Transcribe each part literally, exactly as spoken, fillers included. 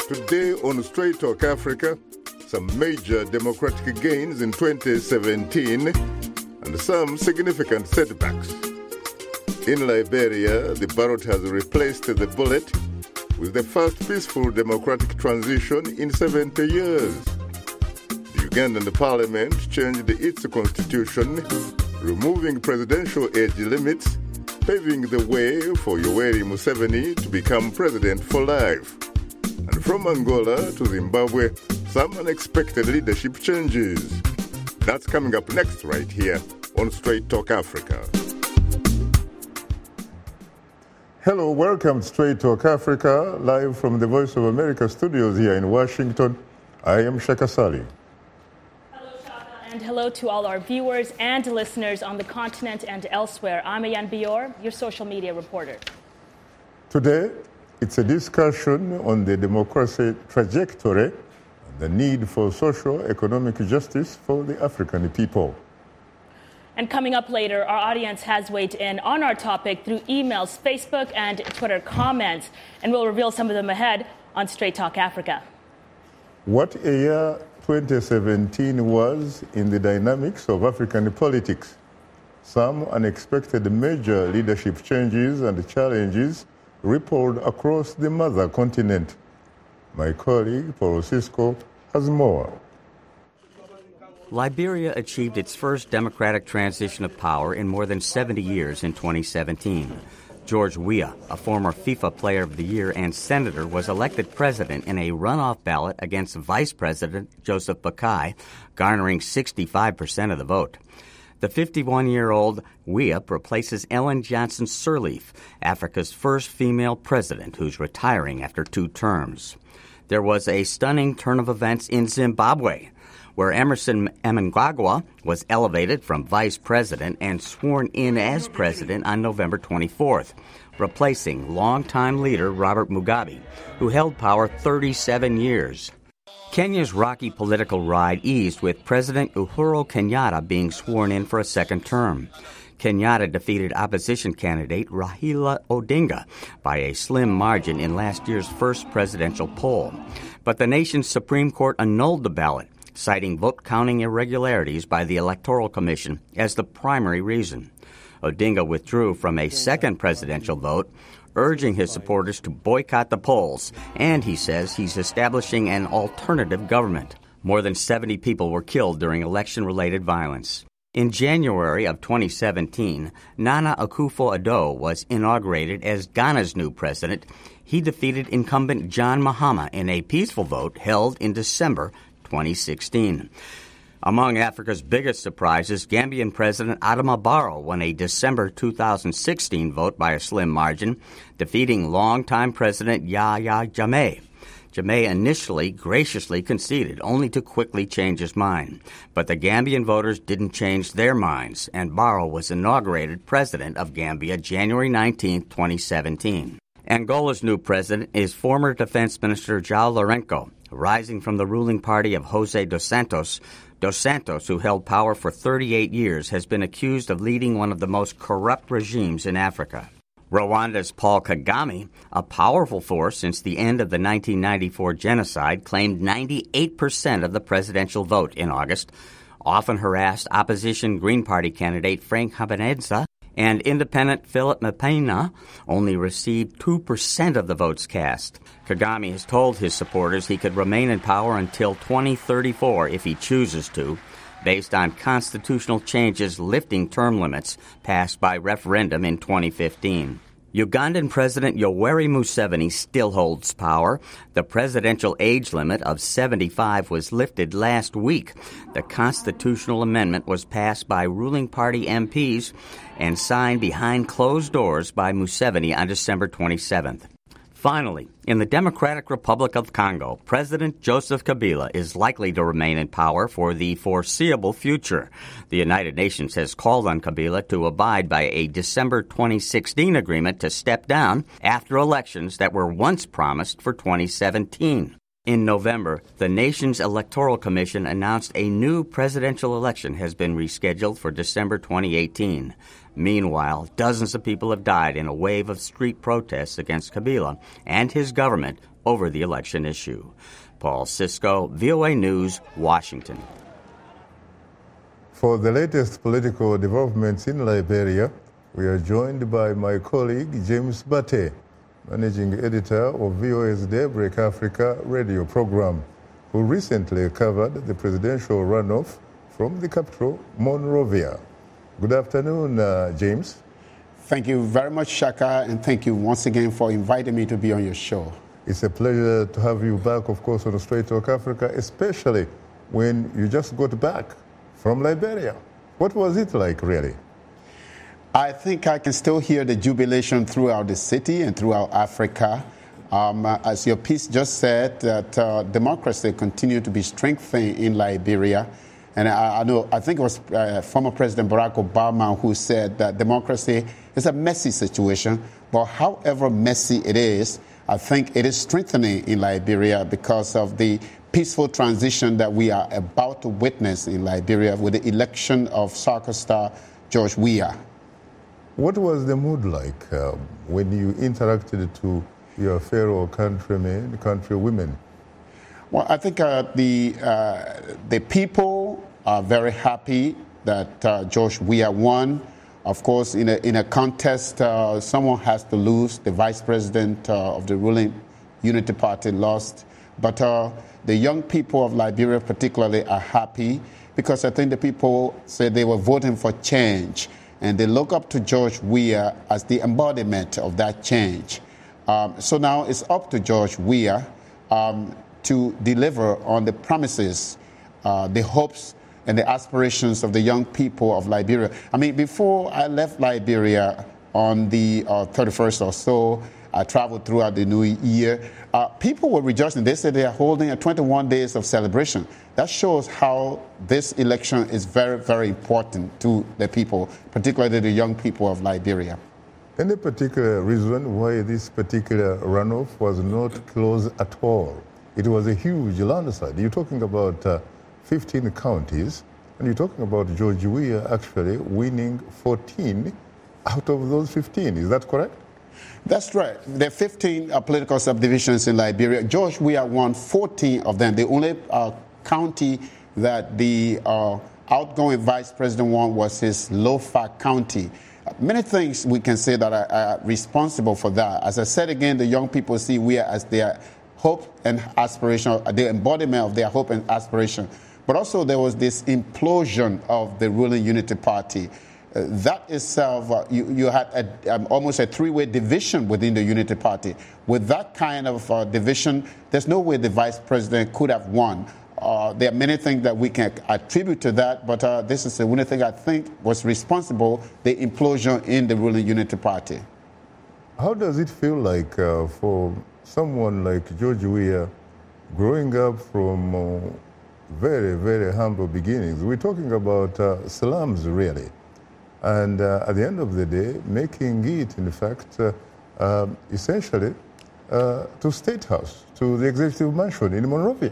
Today on Straight Talk Africa, some major democratic gains in twenty seventeen and some significant setbacks. In Liberia, the ballot has replaced the bullet with the first peaceful democratic transition in seventy years. The Ugandan parliament changed its constitution, removing presidential age limits, paving the way for Yoweri Museveni to become president for life. And from Angola to Zimbabwe, some unexpected leadership changes. That's coming up next right here on Straight Talk Africa. Hello, welcome to Straight Talk Africa, live from the Voice of America studios here in Washington. I am Shaka Sali. Hello, Shaka, and hello to all our viewers and listeners on the continent and elsewhere. I'm Ayan Bior, your social media reporter. Today, it's a discussion on the democracy trajectory and the need for social economic justice for the African people. And coming up later, our audience has weighed in on our topic through emails, Facebook, and Twitter comments, and we'll reveal some of them ahead on Straight Talk Africa. What a year twenty seventeen was in the dynamics of African politics. Some unexpected major leadership changes and challenges rippled across the mother continent. My colleague, Paul Cisco, has more. Liberia achieved its first democratic transition of power in more than seventy years in twenty seventeen. George Weah, a former FIFA Player of the Year and senator, was elected president in a runoff ballot against Vice President Joseph Boakai, garnering sixty-five percent of the vote. The fifty-one-year-old Weah replaces Ellen Johnson Sirleaf, Africa's first female president, who's retiring after two terms. There was a stunning turn of events in Zimbabwe, where Emerson Mnangagwa was elevated from vice president and sworn in as president on November twenty-fourth, replacing longtime leader Robert Mugabe, who held power thirty-seven years. Kenya's rocky political ride eased with President Uhuru Kenyatta being sworn in for a second term. Kenyatta defeated opposition candidate Raila Odinga by a slim margin in last year's first presidential poll. But the nation's Supreme Court annulled the ballot, citing vote-counting irregularities by the Electoral Commission as the primary reason. Odinga withdrew from a second presidential vote, urging his supporters to boycott the polls, and he says he's establishing an alternative government. More than seventy people were killed during election-related violence. In January of twenty seventeen, Nana Akufo-Addo was inaugurated as Ghana's new president. He defeated incumbent John Mahama in a peaceful vote held in December twenty sixteen. Among Africa's biggest surprises, Gambian President Adama Barrow won a December two thousand sixteen vote by a slim margin, defeating longtime President Yahya Jammeh. Jammeh initially graciously conceded, only to quickly change his mind. But the Gambian voters didn't change their minds, and Barrow was inaugurated president of Gambia January nineteenth, twenty seventeen. Angola's new president is former Defense Minister João Lourenço, rising from the ruling party of José dos Santos. Dos Santos, who held power for thirty-eight years, has been accused of leading one of the most corrupt regimes in Africa. Rwanda's Paul Kagame, a powerful force since the end of the nineteen ninety-four genocide, claimed ninety-eight percent of the presidential vote in August. Often harassed opposition Green Party candidate Frank Habineza and independent Philip Mapena only received two percent of the votes cast. Kagame has told his supporters he could remain in power until twenty thirty-four if he chooses to, based on constitutional changes lifting term limits passed by referendum in twenty fifteen. Ugandan President Yoweri Museveni still holds power. The presidential age limit of seventy-five was lifted last week. The constitutional amendment was passed by ruling party M Ps and signed behind closed doors by Museveni on December twenty-seventh. Finally, in the Democratic Republic of Congo, President Joseph Kabila is likely to remain in power for the foreseeable future. The United Nations has called on Kabila to abide by a December twenty sixteen agreement to step down after elections that were once promised for twenty seventeen. In November, the nation's Electoral Commission announced a new presidential election has been rescheduled for December twenty eighteen. Meanwhile, dozens of people have died in a wave of street protests against Kabila and his government over the election issue. Paul Cisco, V O A News, Washington. For the latest political developments in Liberia, we are joined by my colleague James Bate, managing editor of V O A's Daybreak Africa radio program, who recently covered the presidential runoff from the capital, Monrovia. Good afternoon, uh, James. Thank you very much, Shaka, and thank you once again for inviting me to be on your show. It's a pleasure to have you back, of course, on Straight Talk Africa, especially when you just got back from Liberia. What was it like, really? I think I can still hear the jubilation throughout the city and throughout Africa. Um, as your piece just said, that uh, democracy continued to be strengthened in Liberia. And I, I know, I think it was uh, former President Barack Obama who said that democracy is a messy situation. But however messy it is, I think it is strengthening in Liberia because of the peaceful transition that we are about to witness in Liberia with the election of soccer star George Weah. What was the mood like uh, when you interacted to your fellow countrymen, countrywomen? Well, I think uh, the uh, the people are very happy that uh, George Weah won. Of course, in a in a contest, uh, someone has to lose. The vice president uh, of the ruling Unity Party lost, but uh, the young people of Liberia particularly are happy because I think the people say they were voting for change, and they look up to George Weah as the embodiment of that change. Um, so now it's up to George Weah um, to deliver on the promises, uh, the hopes, and the aspirations of the young people of Liberia. I mean, before I left Liberia on the uh, thirty-first or so, I traveled throughout the new year. Uh, people were rejoicing. They said they are holding a twenty-one days of celebration. That shows how this election is very, very important to the people, particularly the young people of Liberia. Any particular reason why this particular runoff was not close at all? It was a huge landslide. You're talking about uh, fifteen counties, and you're talking about George Weah actually winning fourteen out of those fifteen. Is that correct? That's right. There are fifteen uh, political subdivisions in Liberia. George Weah won fourteen of them. The only uh, county that the uh, outgoing vice president won was his Lofa County. Uh, many things we can say that are, are responsible for that. As I said again, the young people see Weah as their hope and aspiration, the embodiment of their hope and aspiration. But also there was this implosion of the ruling Unity Party. Uh, that itself, uh, you, you had a, um, almost a three-way division within the Unity Party. With that kind of uh, division, there's no way the vice president could have won. Uh, there are many things that we can attribute to that, but uh, this is the only thing I think was responsible, the implosion in the ruling Unity Party. How does it feel like uh, for someone like George Weah growing up from uh, very, very humble beginnings? We're talking about uh, slums, really. And uh, at the end of the day, making it, in fact, uh, uh, essentially uh, to State House, to the Executive Mansion in Monrovia.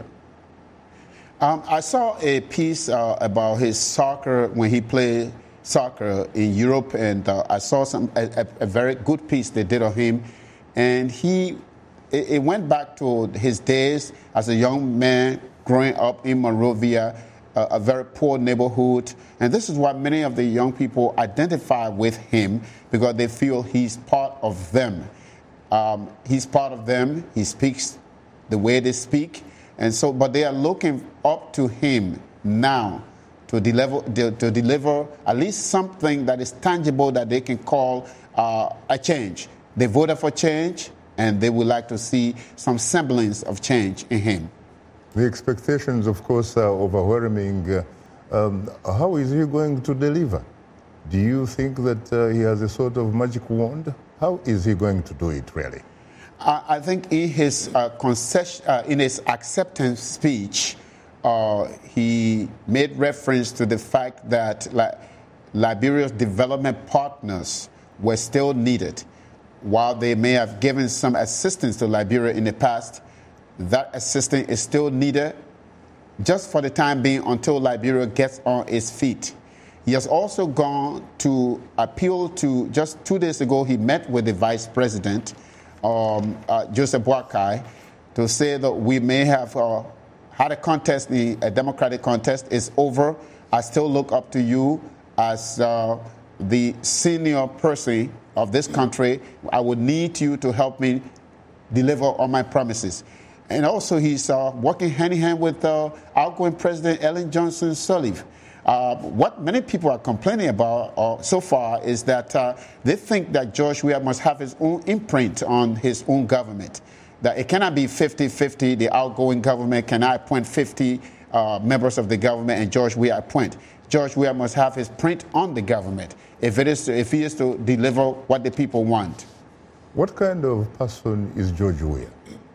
Um, I saw a piece uh, about his soccer, when he played soccer in Europe, and uh, I saw some a, a very good piece they did of him. And he, it, it went back to his days as a young man growing up in Monrovia, a very poor neighborhood. And this is why many of the young people identify with him, because they feel he's part of them. Um, he's part of them. He speaks the way they speak. And so, but they are looking up to him now to deliver, to deliver at least something that is tangible that they can call uh, a change. They voted for change, and they would like to see some semblance of change in him. The expectations, of course, are overwhelming. Uh, um, how is he going to deliver? Do you think that uh, he has a sort of magic wand? How is he going to do it, really? I, I think in his uh, concession, uh, in his acceptance speech, uh, he made reference to the fact that like, Liberia's development partners were still needed. While they may have given some assistance to Liberia in the past, that assistance is still needed just for the time being until Liberia gets on its feet. He has also gone to appeal to, just two days ago, he met with the vice president, um, uh, Joseph Boakai, to say that we may have uh, had a contest, the a democratic contest is over. I still look up to you as uh, the senior person of this country. I would need you to help me deliver on my promises. And also, he's uh, working hand-in-hand with uh, outgoing President Ellen Johnson Sirleaf. Uh, what many people are complaining about uh, so far is that uh, they think that George Weah must have his own imprint on his own government, that it cannot be fifty-fifty. The outgoing government cannot appoint fifty uh, members of the government and George Weah appoint. George Weah must have his print on the government if it is to, if he is to deliver what the people want. What kind of person is George Weah?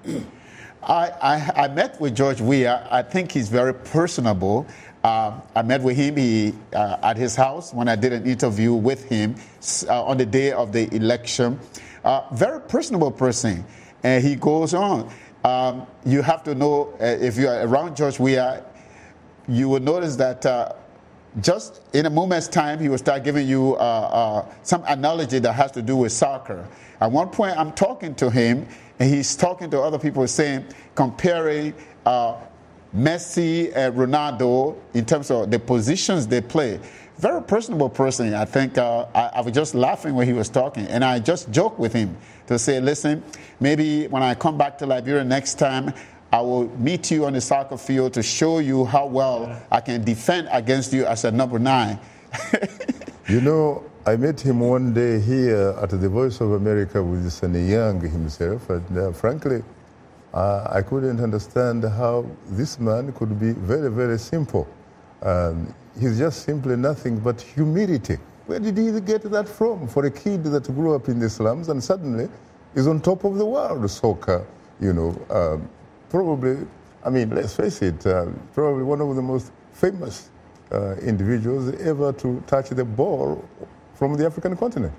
I, I, I met with George Weah. I think he's very personable. Uh, I met with him he, uh, at his house when I did an interview with him uh, on the day of the election. Uh, very personable person. And he goes on. Um, you have to know, uh, if you're around George Weah, you will notice that uh, just in a moment's time, he will start giving you uh, uh, some analogy that has to do with soccer. At one point, I'm talking to him, and he's talking to other people, saying, comparing uh, Messi and Ronaldo in terms of the positions they play. Very personable person. I think uh, I, I was just laughing when he was talking, and I just joked with him to say, listen, maybe when I come back to Liberia next time, I will meet you on the soccer field to show you how well I can defend against you as a number nine. You know, I met him one day here at the Voice of America with Sonny Young himself, and uh, frankly, uh, I couldn't understand how this man could be very, very simple. Um, he's just simply nothing but humility. Where did he get that from? For a kid that grew up in the slums and suddenly is on top of the world, soccer, you know, um, probably, I mean, let's face it, uh, probably one of the most famous uh, individuals ever to touch the ball from the African continent.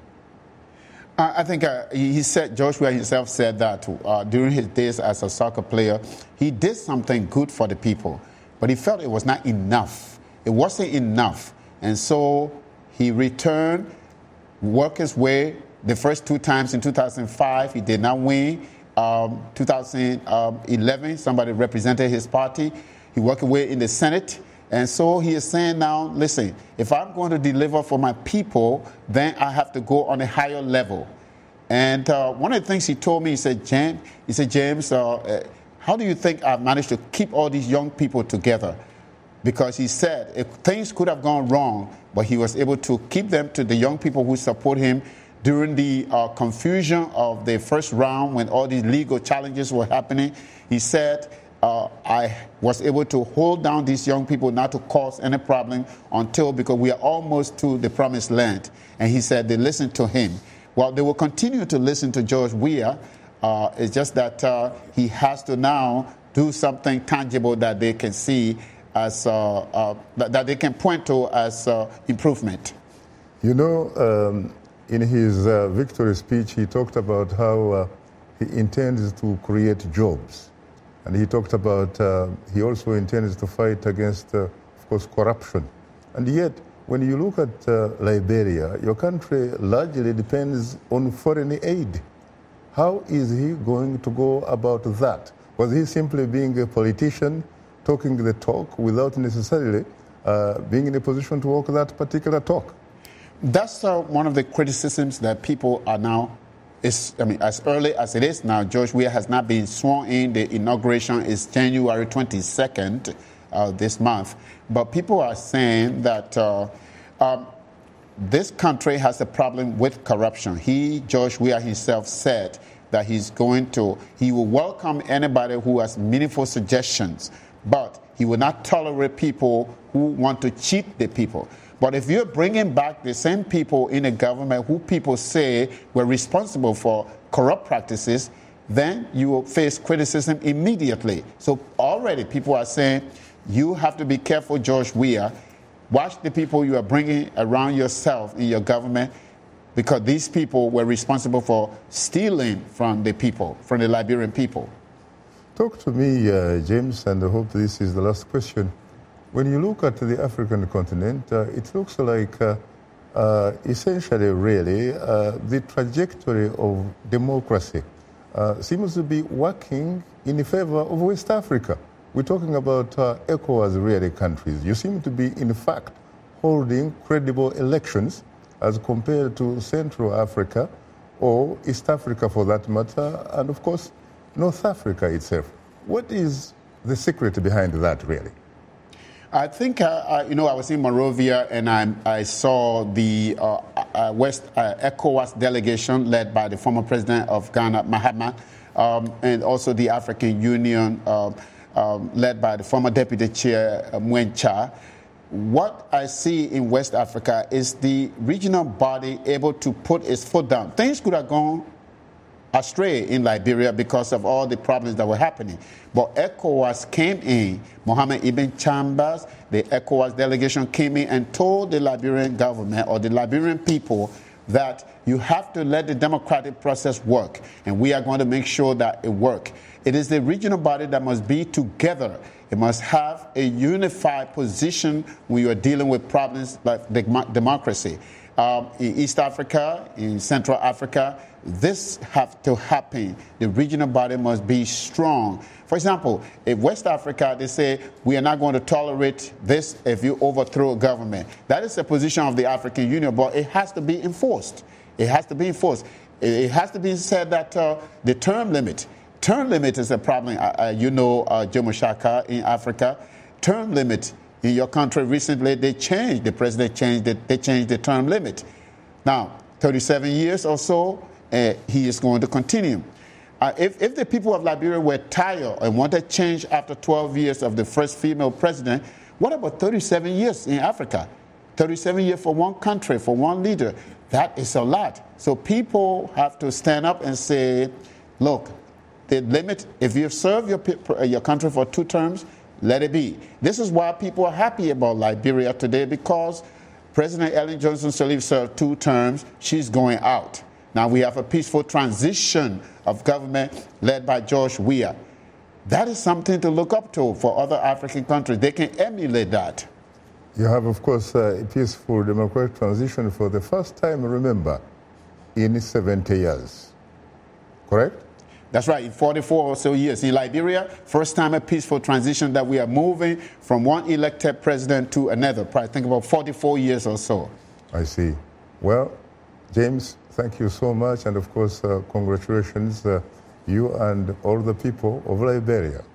Uh, I think uh, he said, George Weah himself said that uh, during his days as a soccer player, he did something good for the people, but he felt it was not enough. It wasn't enough. And so he returned, worked his way. The first two times in two thousand five, he did not win. Um, two thousand eleven, somebody represented his party. He worked his way in the Senate. And so he is saying now, listen, if I'm going to deliver for my people, then I have to go on a higher level. And uh, one of the things he told me, he said, James, he said, James, uh, uh, how do you think I've managed to keep all these young people together? Because he said if things could have gone wrong, but he was able to keep them to the young people who support him during the uh, confusion of the first round when all these legal challenges were happening. He said, uh, I was able to hold down these young people not to cause any problem until, because we are almost to the promised land. And he said they listened to him. Well, they will continue to listen to George Weah. Uh, it's just that uh, he has to now do something tangible that they can see as uh, uh, that, that they can point to as uh, improvement. You know, um, in his uh, victory speech, he talked about how uh, he intends to create jobs. And he talked about, uh, he also intends to fight against, uh, of course, corruption. And yet, when you look at uh, Liberia, your country largely depends on foreign aid. How is he going to go about that? Was he simply being a politician, talking the talk without necessarily uh, being in a position to walk that particular talk? That's uh, one of the criticisms that people are now, is, I mean, as early as it is now, George Weah has not been sworn in. The inauguration is January twenty-second uh, this month. But people are saying that uh, um, this country has a problem with corruption. He, George Weah himself, said that he's going to, he will welcome anybody who has meaningful suggestions, but he will not tolerate people who want to cheat the people. But if you're bringing back the same people in a government who people say were responsible for corrupt practices, then you will face criticism immediately. So already people are saying, you have to be careful, George Weah. Watch the people you are bringing around yourself in your government, because these people were responsible for stealing from the people, from the Liberian people. Talk to me, uh, James, and I hope this is the last question. When you look at the African continent, uh, it looks like uh, uh, essentially, really, uh, the trajectory of democracy uh, seems to be working in favor of West Africa. We're talking about uh, ECOWAS really countries. You seem to be, in fact, holding credible elections as compared to Central Africa or East Africa for that matter, and of course, North Africa itself. What is the secret behind that, really? I think, uh, uh, you know, I was in Monrovia and I, I saw the uh, uh, West uh, ECOWAS delegation led by the former president of Ghana, Mahama, um, and also the African Union uh, um, led by the former deputy chair, uh, Mwencha. What I see in West Africa is the regional body able to put its foot down. Things could have gone astray in Liberia because of all the problems that were happening. But ECOWAS came in, Mohamed Ibn Chambers, the ECOWAS delegation came in and told the Liberian government or the Liberian people that you have to let the democratic process work, and we are going to make sure that it works. It is the regional body that must be together. It must have a unified position when you are dealing with problems like democracy. Um, in East Africa, in Central Africa, this has to happen. The regional body must be strong. For example, in West Africa, they say, we are not going to tolerate this if you overthrow a government. That is the position of the African Union, but it has to be enforced. It has to be enforced. It has to be said that uh, the term limit, term limit is a problem. Uh, you know, uh, Jomo Shaka in Africa, term limit in your country recently, they changed, the president changed it, they changed the term limit. Now, thirty-seven years or so, uh, he is going to continue. Uh, if, if the people of Liberia were tired and wanted change after twelve years of the first female president, what about thirty-seven years in Africa? thirty-seven years for one country, for one leader. That is a lot. So people have to stand up and say, look, the limit, if you serve your, your country for two terms, let it be. This is why people are happy about Liberia today, because President Ellen Johnson Sirleaf served two terms. She's going out. Now we have a peaceful transition of government led by George Weah. That is something to look up to for other African countries. They can emulate that. You have, of course, uh, a peaceful democratic transition for the first time, remember, in seventy years. Correct? That's right, in forty-four or so years. In Liberia, first time a peaceful transition that we are moving from one elected president to another. Probably think about forty-four years or so. I see. Well, James, thank you so much. And of course, uh, congratulations, uh, you and all the people of Liberia.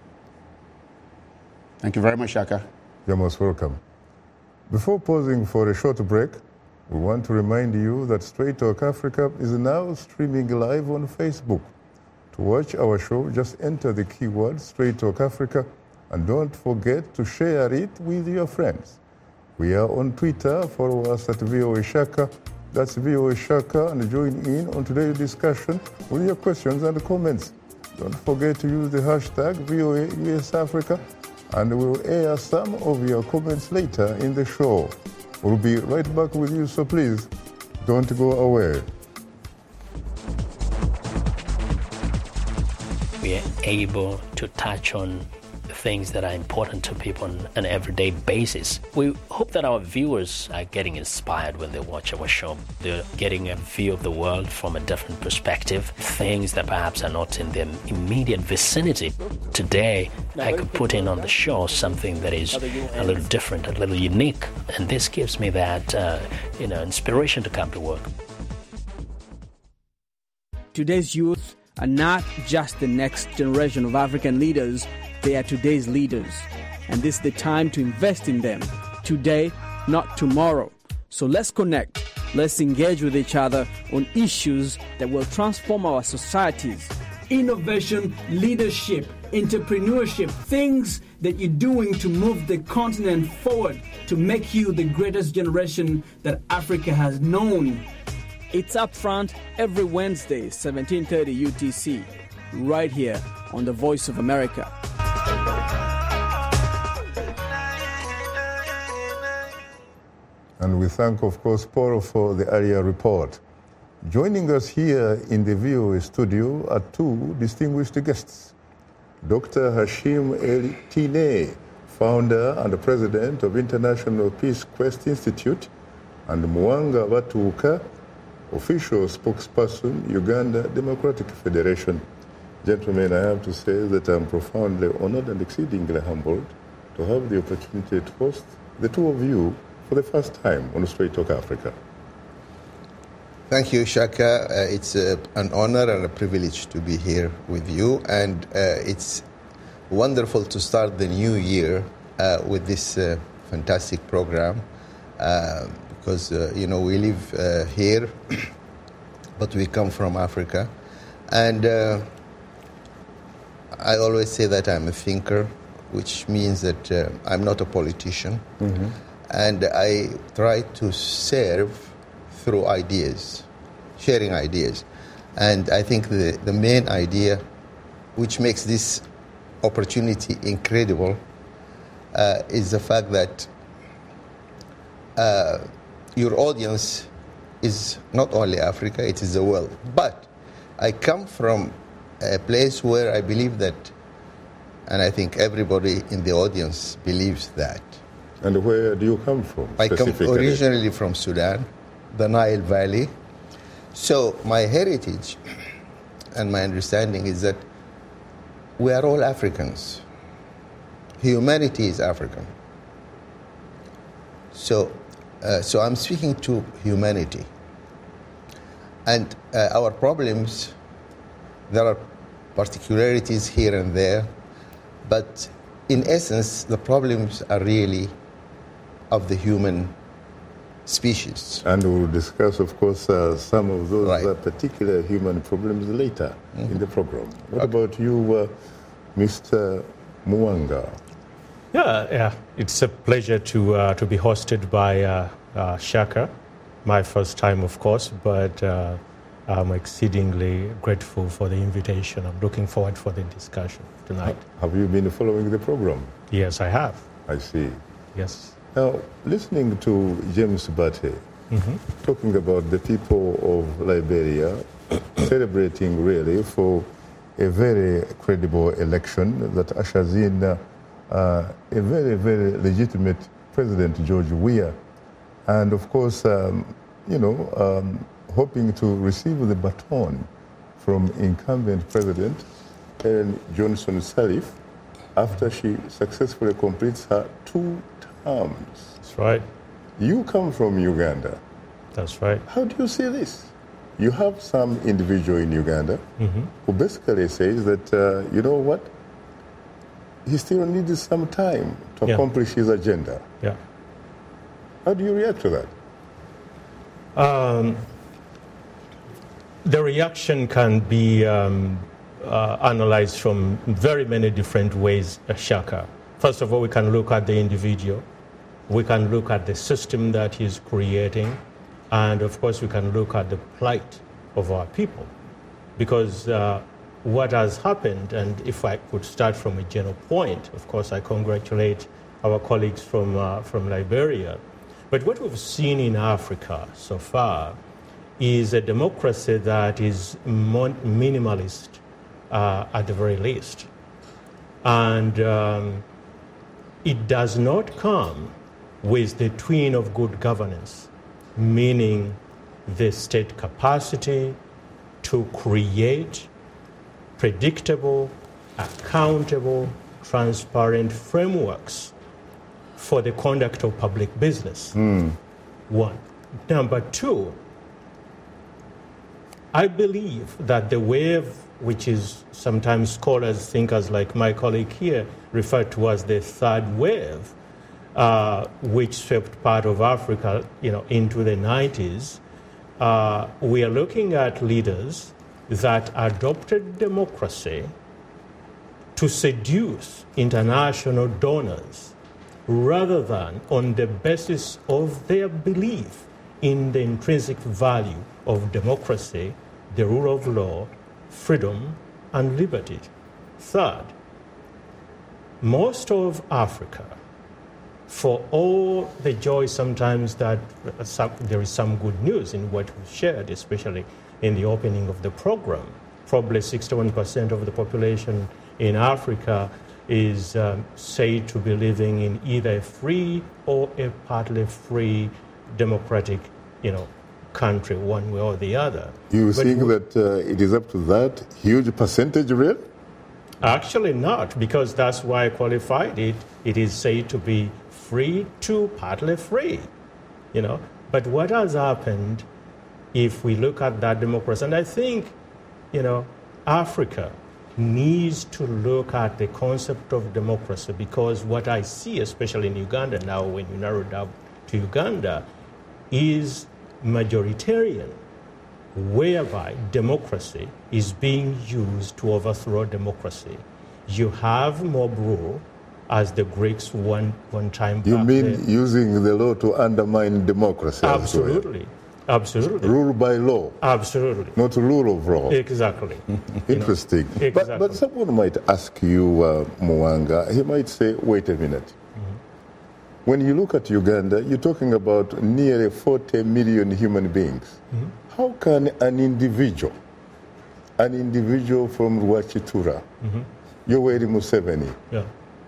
Thank you very much, Shaka. You're most welcome. Before pausing for a short break, we want to remind you that Straight Talk Africa is now streaming live on Facebook. To watch our show, just enter the keyword Straight Talk Africa and don't forget to share it with your friends. We are on Twitter. Follow us at V O A Shaka. That's V O A Shaka, and join in on today's discussion with your questions and comments. Don't forget to use the hashtag V O A U S Africa, and we'll air some of your comments later in the show. We'll be right back with you, so please don't go away. We are able to touch on things that are important to people on an everyday basis. We hope that our viewers are getting inspired when they watch our show. They're getting a view of the world from a different perspective, things that perhaps are not in their immediate vicinity. Today, I could put in on the show something that is a little different, a little unique, and this gives me that, uh, you know, inspiration to come to work. Today's youth are not just the next generation of African leaders, they are today's leaders. And this is the time to invest in them. Today, not tomorrow. So let's connect. Let's engage with each other on issues that will transform our societies. Innovation, leadership, entrepreneurship, things that you're doing to move the continent forward, to make you the greatest generation that Africa has known. It's Upfront every Wednesday, seventeen thirty U T C, right here on The Voice of America. And we thank, of course, Paul for the earlier report. Joining us here in the V O A studio are two distinguished guests. Doctor Hashim El Tine, founder and president of International Peace Quest Institute, and Mwanga Batuuka, official spokesperson, Uganda Democratic Federation. Gentlemen, I have to say that I'm profoundly honored and exceedingly humbled to have the opportunity to host the two of you for the first time on Straight Talk Africa. Thank you, Shaka. Uh, it's uh, an honor and a privilege to be here with you, and uh, it's wonderful to start the new year uh, with this uh, fantastic program uh, because, uh, you know, we live uh, here, but we come from Africa. And uh, I always say that I'm a thinker, which means that uh, I'm not a politician. Mm-hmm. And I try to serve through ideas, sharing ideas. And I think the, the main idea, which makes this opportunity incredible, uh, is the fact that uh, your audience is not only Africa, it is the world. But I come from a place where I believe that, and I think everybody in the audience believes that. And where do you come from? I come originally from Sudan, the Nile Valley. So my heritage and my understanding is that we are all Africans. Humanity is African. So, uh, so I'm speaking to humanity. And uh, our problems, there are particularities here and there, but in essence, the problems are really of the human species. And we'll discuss, of course, uh, some of those Right. uh, particular human problems later mm-hmm. in the program. What Okay. about you, uh, Mister Mwanga? Yeah, yeah, it's a pleasure to uh, to be hosted by uh, uh, Shaka. My first time, of course, but uh, I'm exceedingly grateful for the invitation. I'm looking forward for the discussion tonight. Have you been following the program? Yes, I have. I see. Yes. Now, listening to James Bate mm-hmm. talking about the people of Liberia celebrating really for a very credible election that ushers in uh, uh, a very, very legitimate President George Weah, and of course, um, you know, um, hoping to receive the baton from incumbent President Ellen Johnson Sirleaf after she successfully completes her two terms. That's right. You come from Uganda. That's right. How do you see this? You have some individual in Uganda mm-hmm. who basically says that, uh, you know what, he still needs some time to Yeah. accomplish his agenda. Yeah. How do you react to that? Um, the reaction can be um, uh, analyzed from very many different ways, uh, Shaka. First of all, we can look at the individual. We can look at the system that he's creating. And of course, we can look at the plight of our people. Because uh, what has happened, and if I could start from a general point, of course, I congratulate our colleagues from, uh, from Liberia. But what we've seen in Africa so far is a democracy that is mon- minimalist uh, at the very least. And um, it does not come with the twin of good governance, meaning the state capacity to create predictable, accountable, transparent frameworks for the conduct of public business. Mm. One. Number two, I believe that the wave, which is sometimes scholars, thinkers like my colleague here, refer to as the third wave, uh, which swept part of Africa, you know, into the nineties, uh, we are looking at leaders that adopted democracy to seduce international donors rather than on the basis of their belief in the intrinsic value of democracy, the rule of law, freedom, and liberty. Third, most of Africa, for all the joy sometimes that some, there is some good news in what we shared, especially in the opening of the program, probably sixty-one percent of the population in Africa is um, said to be living in either a free or a partly free democratic, you know, country one way or the other. You But think we- that uh, it is up to that huge percentage, really? Actually not, because that's why I qualified it. It is said to be free to partly free, you know. But what has happened if we look at that democracy, and I think, you know, Africa needs to look at the concept of democracy, because what I see, especially in Uganda now, when you narrow it down to Uganda, is majoritarian, whereby democracy is being used to overthrow democracy. You have mob rule, as the Greeks one, one time You back mean then. using the law to undermine democracy? as well? Absolutely. Absolutely. Rule by law, Absolutely. not rule of law. Exactly. Interesting. know, But, but exactly. someone might ask you, uh, Mwanga, he might say, wait a minute. Mm-hmm. When you look at Uganda, you're talking about nearly forty million human beings. Mm-hmm. How can an individual, an individual from Rwachitura, Mm-hmm. Yoweri Museveni, Yeah.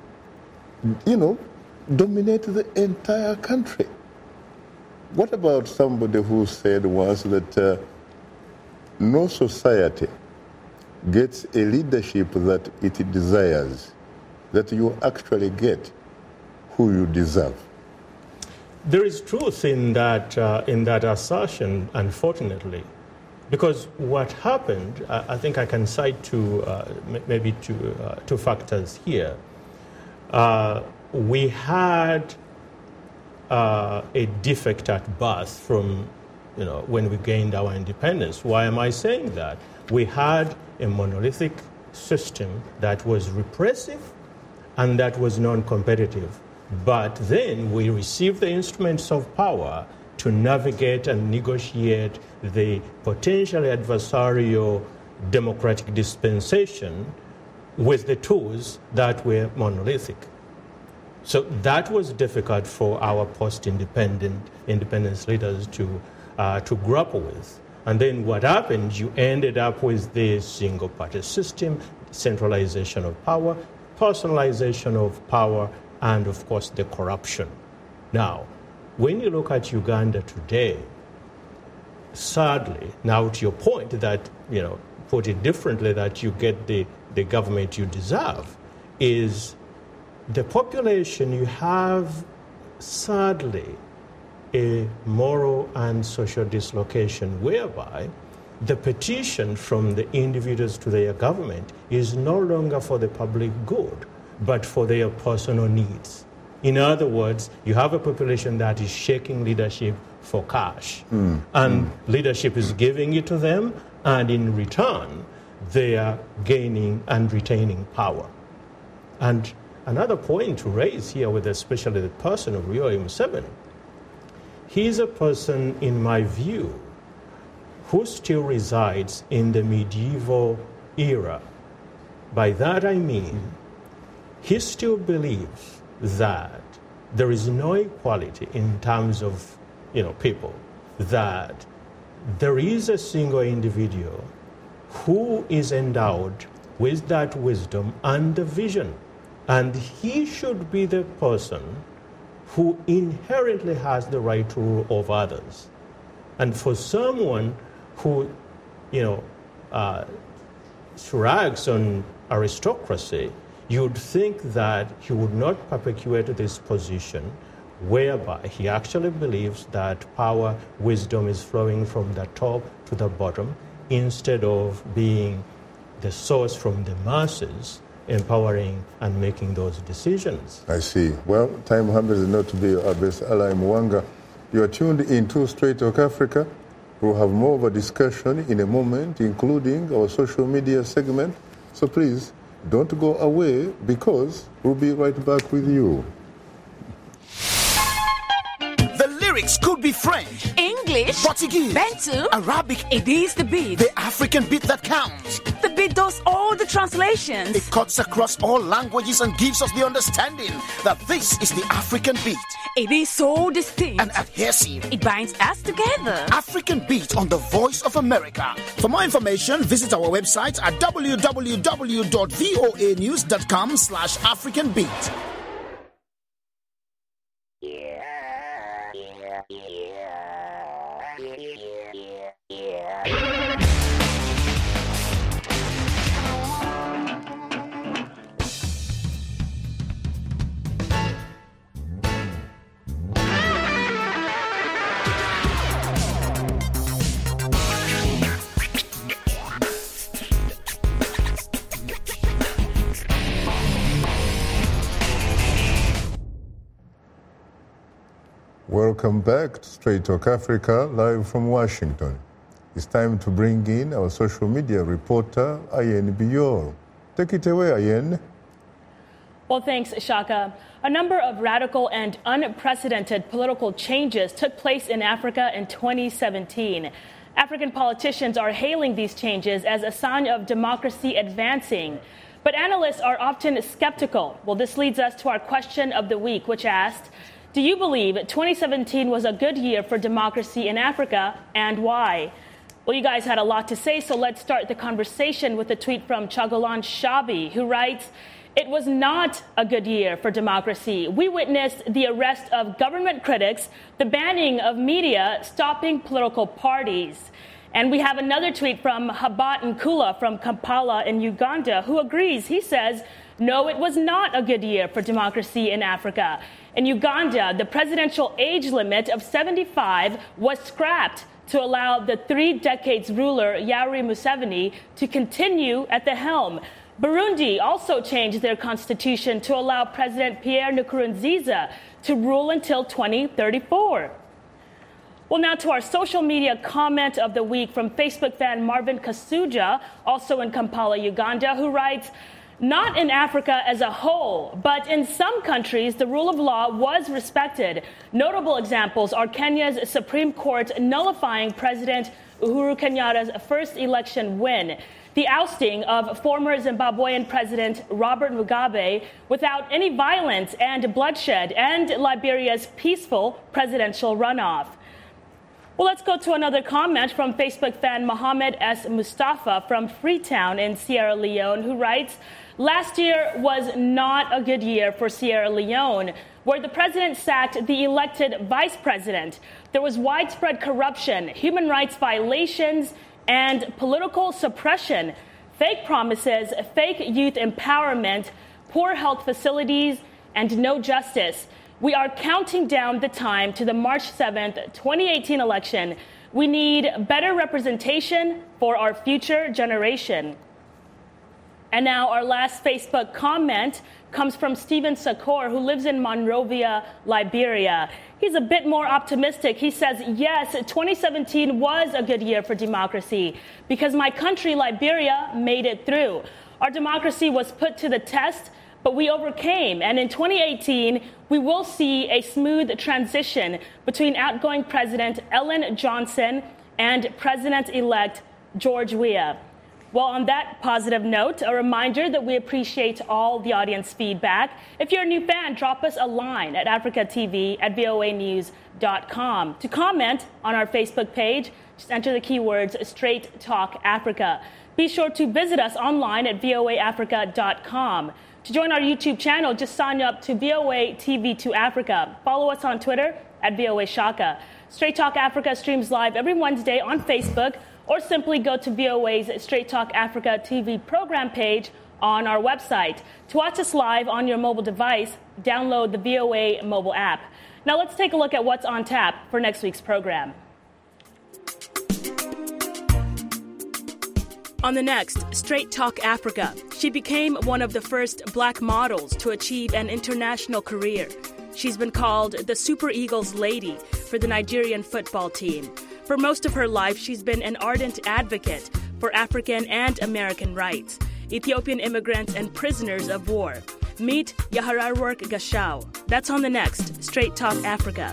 you know, dominate the entire country? What about somebody who said once that uh, no society gets a leadership that it desires, that you actually get who you deserve? There is truth in that, uh, in that assertion, unfortunately, because what happened, I, I think I can cite two, uh, m- maybe two, uh, two factors here. Uh, we had uh, a defect at birth from, you know, when we gained our independence. Why am I saying that? We had a monolithic system that was repressive and that was non-competitive. But then we received the instruments of power to navigate and negotiate the potentially adversarial democratic dispensation with the tools that were monolithic. So that was difficult for our post-independent independence leaders to, uh, to grapple with. And then what happened, you ended up with the single-party system, centralization of power, personalization of power, and of course the corruption. Now, when you look at Uganda today, sadly, now to your point that, you know, put it differently, that you get the, the government you deserve, is the population, you have, sadly, a moral and social dislocation whereby the petition from the individuals to their government is no longer for the public good, but for their personal needs. In other words, you have a population that is shaking leadership for cash, mm. and mm. leadership is giving it to them, and in return, they are gaining and retaining power. And another point to raise here with especially the person of Yoweri Museveni, he's a person, in my view, who still resides in the medieval era. By that I mean, he still believes that there is no equality in terms of, you know, people, that there is a single individual who is endowed with that wisdom and the vision, and he should be the person who inherently has the right to rule over others. And for someone who, you know, uh, shrugs on aristocracy, you'd think that he would not perpetuate this position whereby he actually believes that power, wisdom is flowing from the top to the bottom instead of being the source from the masses, empowering and making those decisions. I see. Well, time happens not to be our best ally, Mwanga. You are tuned into Straight Talk Africa. We'll have more of a discussion in a moment, including our social media segment. So please, don't go away, because we'll be right back with you. The lyrics could be French, English, Portuguese, Bantu, Arabic. It is the beat. The African beat that counts. The beat does all the translations. It cuts across all languages and gives us the understanding that this is the African beat. It is so distinct and adhesive. It binds us together. African Beat on the Voice of America. For more information, visit our website at w w w dot voa news dot com slash African Beat. Yeah, yeah, yeah, yeah. Welcome back to Straight Talk Africa, live from Washington. It's time to bring in our social media reporter, Ayen Biyor. Take it away, Ayen. Well, thanks, Shaka. A number of radical and unprecedented political changes took place in Africa in twenty seventeen. African politicians are hailing these changes as a sign of democracy advancing. But analysts are often skeptical. Well, this leads us to our question of the week, which asked, do you believe twenty seventeen was a good year for democracy in Africa, and why? Well, you guys had a lot to say, so let's start the conversation with a tweet from Chagolan Shabi, who writes, it was not a good year for democracy. We witnessed the arrest of government critics, the banning of media, stopping political parties. And we have another tweet from Habat Nkula from Kampala in Uganda, who agrees. He says, no, it was not a good year for democracy in Africa. In Uganda, the presidential age limit of seventy-five was scrapped to allow the three decades ruler Yoweri Museveni to continue at the helm. Burundi also changed their constitution to allow President Pierre Nkurunziza to rule until twenty thirty-four. Well, now to our social media comment of the week from Facebook fan Marvin Kasuja, also in Kampala, Uganda, who writes, not in Africa as a whole, but in some countries, the rule of law was respected. Notable examples are Kenya's Supreme Court nullifying President Uhuru Kenyatta's first election win, the ousting of former Zimbabwean President Robert Mugabe without any violence and bloodshed, and Liberia's peaceful presidential runoff. Well, let's go to another comment from Facebook fan Mohammed S. Mustafa from Freetown in Sierra Leone, who writes, last year was not a good year for Sierra Leone, where the president sacked the elected vice president. There was widespread corruption, human rights violations, and political suppression, fake promises, fake youth empowerment, poor health facilities, and no justice. We are counting down the time to the March seventh, twenty eighteen election. We need better representation for our future generation. And now our last Facebook comment comes from Stephen Sakor, who lives in Monrovia, Liberia. He's a bit more optimistic. He says, yes, twenty seventeen was a good year for democracy because my country, Liberia, made it through. Our democracy was put to the test, but we overcame. And in twenty eighteen, we will see a smooth transition between outgoing President Ellen Johnson and President-elect George Weah. Well, on that positive note, a reminder that we appreciate all the audience feedback. If you're a new fan, drop us a line at Africa T V at V O A news dot com. To comment on our Facebook page, just enter the keywords Straight Talk Africa. Be sure to visit us online at V O A africa dot com. To join our YouTube channel, just sign up to V O A T V two Africa. Follow us on Twitter at V O A Shaka. Straight Talk Africa streams live every Wednesday on Facebook, or simply go to V O A's Straight Talk Africa T V program page on our website. To watch us live on your mobile device, download the V O A mobile app. Now let's take a look at what's on tap for next week's program. On the next Straight Talk Africa, she became one of the first black models to achieve an international career. She's been called the Super Eagles lady for the Nigerian football team. For most of her life, she's been an ardent advocate for African and American rights, Ethiopian immigrants and prisoners of war. Meet Yahararwork Gashau. That's on the next Straight Talk Africa.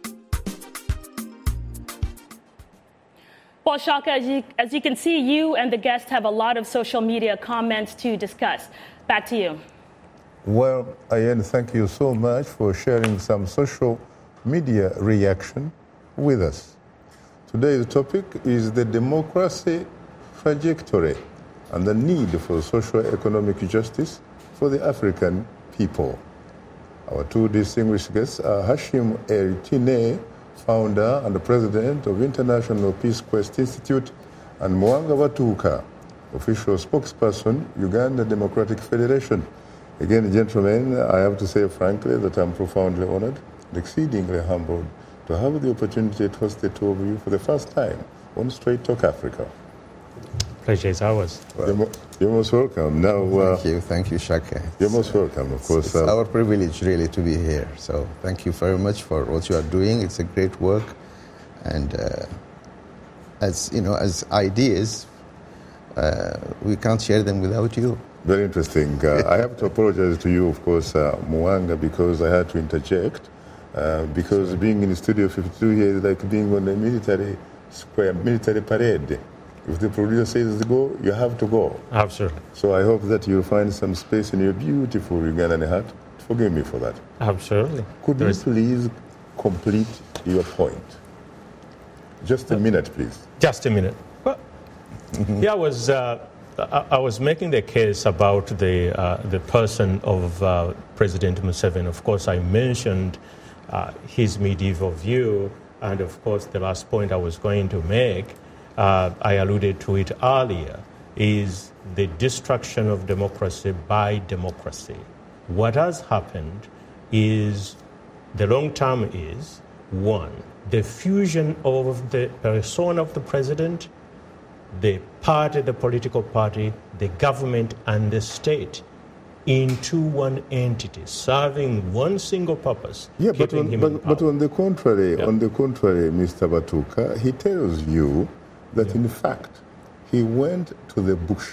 Well, Shaka, as you, as you can see, you and the guest have a lot of social media comments to discuss. Back to you. Well, Ayen, thank you so much for sharing some social media reaction with us. Today's topic is the democracy trajectory and the need for socio-economic justice for the African people. Our two distinguished guests are Hashim El-Tine, founder and president of International Peace Quest Institute, and Mwanga Watuka, official spokesperson, Uganda Democratic Federation. Again, gentlemen, I have to say frankly that I'm profoundly honored and exceedingly humbled to have the opportunity to host the two of you for the first time on Straight Talk Africa. Pleasure is ours. Well, you're, mo- you're most welcome. Now, uh, thank you, thank you, Shaka. You're most welcome, of course. It's, it's uh, our privilege, really, to be here. So thank you very much for what you are doing. It's a great work, and uh, as you know, as ideas, uh, we can't share them without you. Very interesting. Uh, I have to apologize to you, of course, uh, Mwanga, because I had to interject. Uh, because being in the Studio fifty-two here is like being on a military square, military parade. If the producer says to go, you have to go. Absolutely. So I hope that you'll find some space in your beautiful Ugandan hat. Forgive me for that. Absolutely. Could There you is- please complete your point? Just a minute, please. Just a minute. Well, yeah, I was uh, I, I was making the case about the uh, the person of uh, President Museveni. Of course, I mentioned uh, his medieval view, and of course, the last point I was going to make, uh, I alluded to it earlier, is the destruction of democracy by democracy. What has happened is the long term is one. The fusion of the persona of the president, the party, the political party, the government, and the state into one entity, serving one single purpose, Yeah, but keeping on, him in but, but power. on the contrary, Yeah. on the contrary, Mister Batuka, he tells you that in fact he went to the bush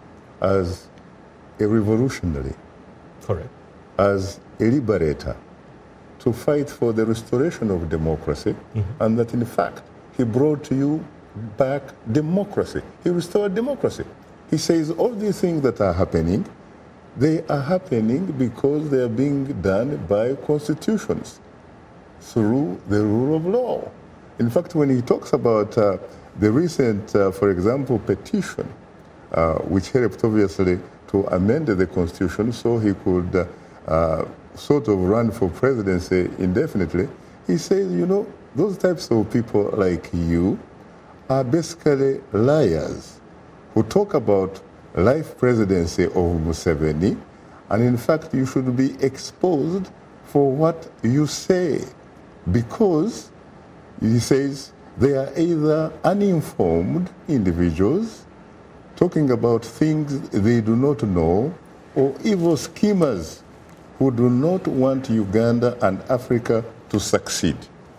as a revolutionary, Correct. as a liberator, to fight for the restoration of democracy, and that in fact he brought to you back democracy. He restored democracy. He says all these things that are happening, they are happening because they are being done by constitutions through the rule of law. In fact, when he talks about uh, the recent, uh, for example, petition, uh, which helped obviously to amend the constitution so he could uh, uh, sort of run for presidency indefinitely, he says, you know, those types of people like you are basically liars who talk about life presidency of Museveni, and in fact you should be exposed for what you say, because he says they are either uninformed individuals talking about things they do not know, or evil schemers who do not want Uganda and Africa to succeed.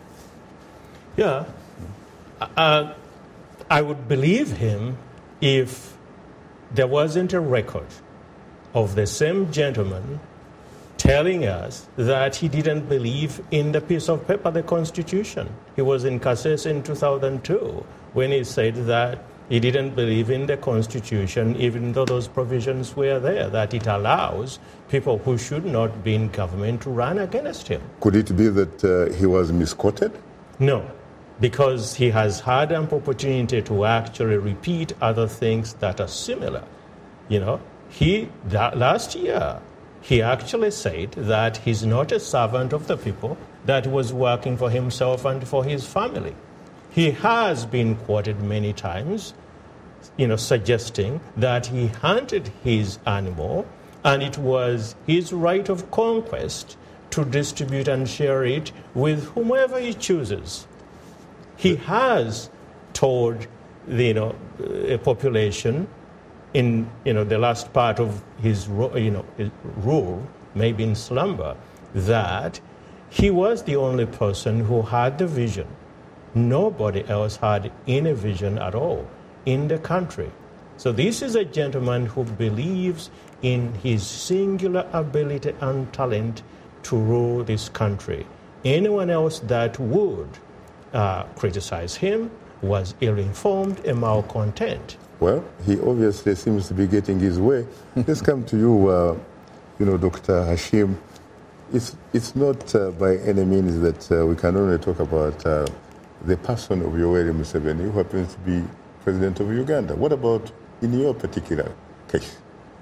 Yeah. Uh, I would believe him if there wasn't a record of the same gentleman telling us that he didn't believe in the piece of paper, the Constitution. He was in Kasese in two thousand two when he said that he didn't believe in the Constitution, even though those provisions were there, that it allows people who should not be in government to run against him. Could it be that uh, he was misquoted? No, because he has had an opportunity to actually repeat other things that are similar. You know, he that last year he actually said that he's not a servant of the people, that was working for himself and for his family. He has been quoted many times, you know, suggesting that he hunted his animal and it was his right of conquest to distribute and share it with whomever he chooses. He has told the, you know, a population in, you know, the last part of his, you know, his rule, maybe in slumber, that he was the only person who had the vision. Nobody else had any vision at all in the country. So this is a gentleman who believes in his singular ability and talent to rule this country. Anyone else that would uh, criticize him was ill-informed and malcontent. Well, he obviously seems to be getting his way. Let's come to you, uh, you know, Doctor Hashim. It's, it's not uh, by any means that uh, we can only talk about uh, the person of Yoweri Museveni, who happens to be president of Uganda. What about in your particular case?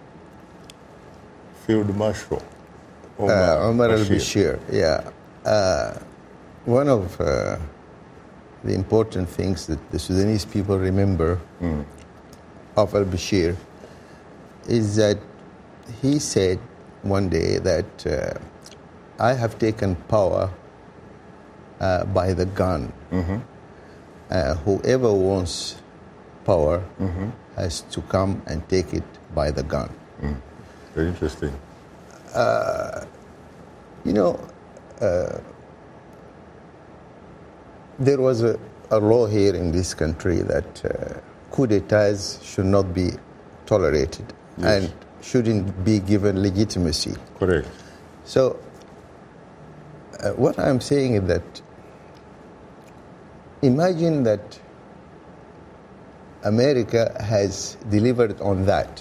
Field Marshal Omar, Uh, Omar Bashir. al-Bashir, yeah. Uh, one of uh, the important things that the Sudanese people remember Mm. of al-Bashir is that he said one day that uh, I have taken power uh, by the gun. Mhm. Uh, whoever wants power mm-hmm. has to come and take it by the gun. Mm. Very interesting. Uh, you know, uh, there was a, a law here in this country that uh, coup d'etats should not be tolerated yes. and shouldn't be given legitimacy. Correct. So, uh, what I'm saying is that imagine that America has delivered on that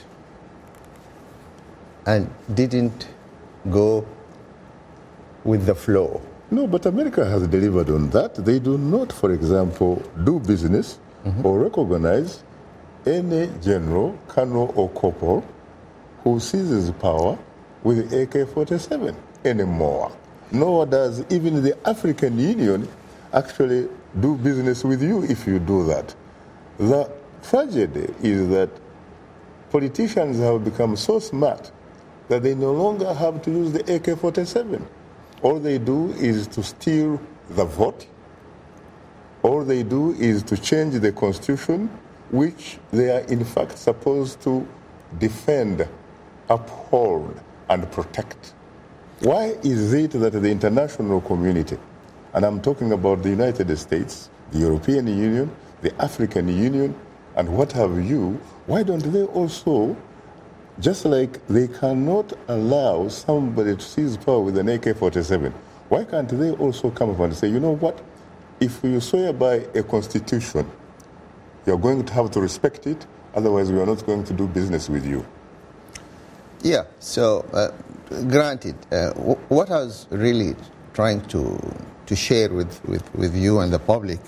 and didn't go with the flow. No, but America has delivered on that. They do not, for example, do business mm-hmm. or recognize any general, colonel, or corporal who seizes power with A K forty-seven anymore. Nor does even the African Union actually do business with you if you do that. The tragedy is that politicians have become so smart that they no longer have to use the A K forty-seven. All they do is to steal the vote. All they do is to change the constitution, which they are in fact supposed to defend, uphold, and protect. Why is it that the international community, and I'm talking about the United States, the European Union, the African Union, and what have you, why don't they also, just like they cannot allow somebody to seize power with an A K forty-seven, why can't they also come up and say, you know what, if you swear by a constitution, you're going to have to respect it, otherwise we are not going to do business with you. Yeah, so uh, granted, uh, w- what I was really trying to to share with, with, with you and the public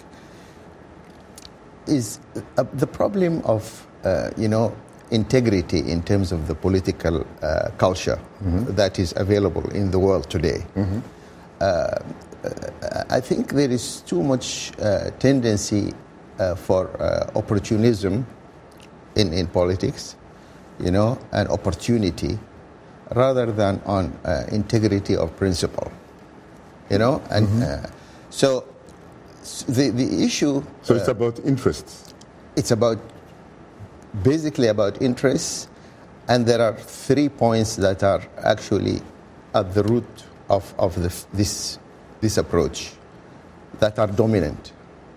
is uh, the problem of, uh, you know, integrity in terms of the political uh, culture mm-hmm. that is available in the world today. Mm-hmm. Uh, I think there is too much uh, tendency uh, for uh, opportunism in, in politics, you know, and opportunity rather than on uh, integrity of principle, you know, and mm-hmm. uh, so the the issue. So it's uh, about interests. It's about basically about interests, and there are three points that are actually at the root of of the, this this approach that are dominant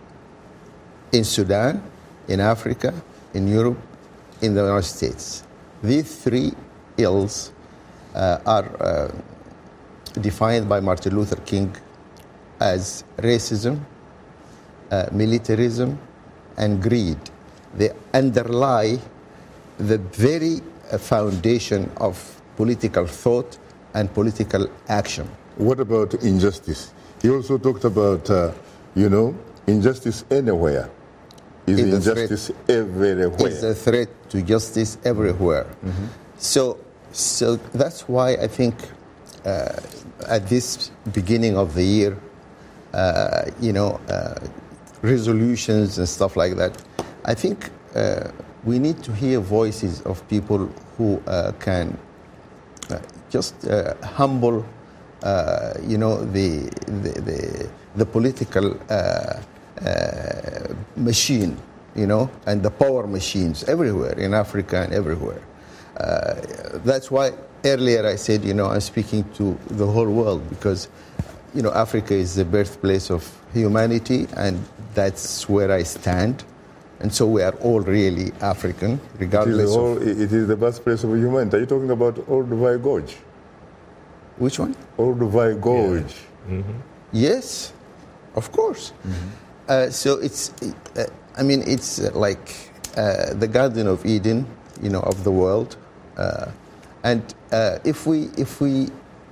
in Sudan, in Africa, in Europe, in the United States. These three ills uh, are uh, defined by Martin Luther King as racism, uh, militarism, and greed. They underlie the very uh, foundation of political thought and political action. What about injustice? He also talked about, uh, you know, injustice anywhere. Is It's injustice threat, everywhere? It's a threat to justice everywhere. Mm-hmm. So, so that's why I think uh, at this beginning of the year, uh, you know, uh, resolutions and stuff like that, I think uh, we need to hear voices of people who uh, can uh, just uh, humble, uh, you know, the the the, the political uh, uh, machine, you know, and the power machines everywhere in Africa and everywhere. Uh, that's why earlier I said, you know, I'm speaking to the whole world because, you know, Africa is the birthplace of humanity, and that's where I stand. And so we are all really African, regardless it is all, of... It is the birthplace of humanity. Are you talking about Olduvai Gorge? Which one? Olduvai Gorge. Yeah. Mm-hmm. Yes, of course. Mm-hmm. Uh, so it's, uh, I mean, it's uh, like uh, the Garden of Eden, you know, of the world. Uh, and uh, if we if we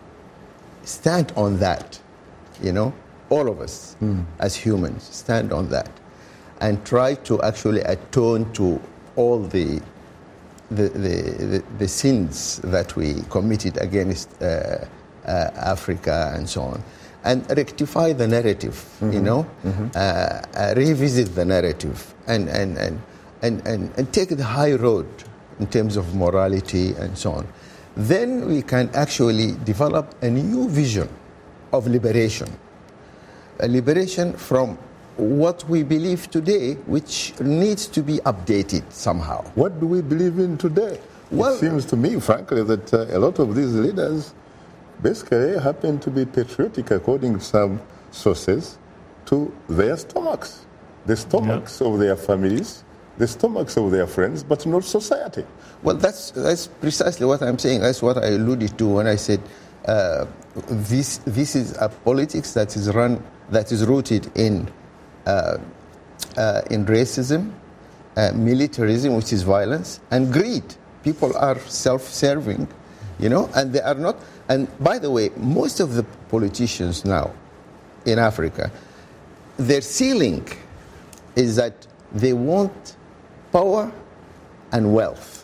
stand on that, you know, all of us mm. as humans stand on that, and try to actually atone to all the the, the, the, the sins that we committed against uh, uh, Africa and so on, and rectify the narrative, mm-hmm. you know, mm-hmm. uh, uh, revisit the narrative, and and, and, and, and and take the high road in terms of morality and so on. Then we can actually develop a new vision of liberation, a liberation from what we believe today, which needs to be updated somehow. What do we believe in today? Well, it seems to me, frankly, that uh, a lot of these leaders basically happen to be patriotic, according to some sources, to their stomachs, the stomachs yeah. of their families, the stomachs of their friends, but not society. Well, that's that's precisely what I'm saying. That's what I alluded to when I said uh, this this is a politics that is run that is rooted in uh, uh, in racism, uh, militarism, which is violence, and greed. People are self-serving, you know, and they are not. And by the way, most of the politicians now in Africa, their ceiling is that they want power and wealth.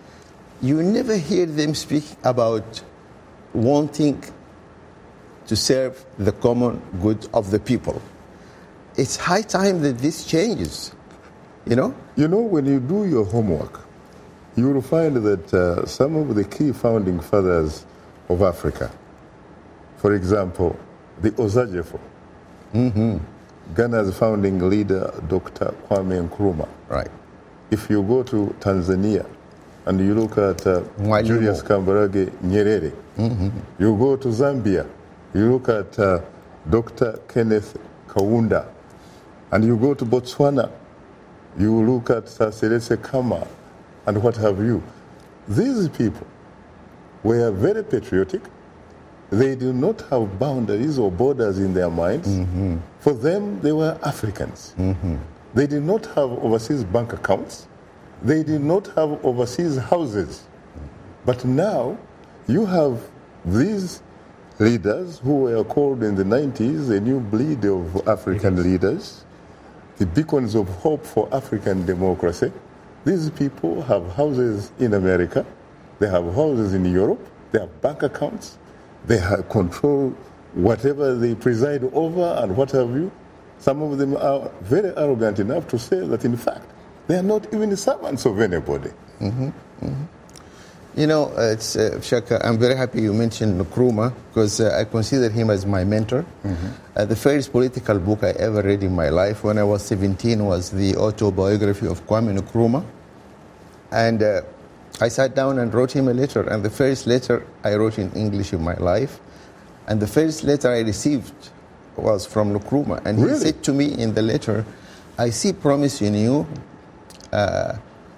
You never hear them speak about wanting to serve the common good of the people. It's high time that this changes, you know? You know, when you do your homework, you will find that uh, some of the key founding fathers of Africa, for example, the Ozajefo, mm-hmm. Ghana's founding leader, Doctor Kwame Nkrumah. Right. If you go to Tanzania and you look at uh, Julius Kambarage Nyerere, mm-hmm. you go to Zambia, you look at uh, Doctor Kenneth Kaunda, and you go to Botswana, you look at uh, Seretse Khama, and what have you. These people were very patriotic. They did not have boundaries or borders in their minds. Mm-hmm. For them, they were Africans. Mm-hmm. They did not have overseas bank accounts. They did not have overseas houses. But now, you have these leaders who were called in the nineties a new breed of African yes. leaders, the beacons of hope for African democracy. These people have houses in America, they have houses in Europe, they have bank accounts, they have control whatever they preside over and what have you. Some of them are very arrogant enough to say that, in fact, they are not even servants of anybody. Mm-hmm. Mm-hmm. You know, uh, it's, uh, Shaka, I'm very happy you mentioned Nkrumah because uh, I consider him as my mentor. Mm-hmm. Uh, the first political book I ever read in my life when I was seventeen was the autobiography of Kwame Nkrumah. And uh, I sat down and wrote him a letter. And the first letter I wrote in English in my life. And the first letter I received was from Nkrumah. And really? He said to me in the letter, I see promise in you. Uh,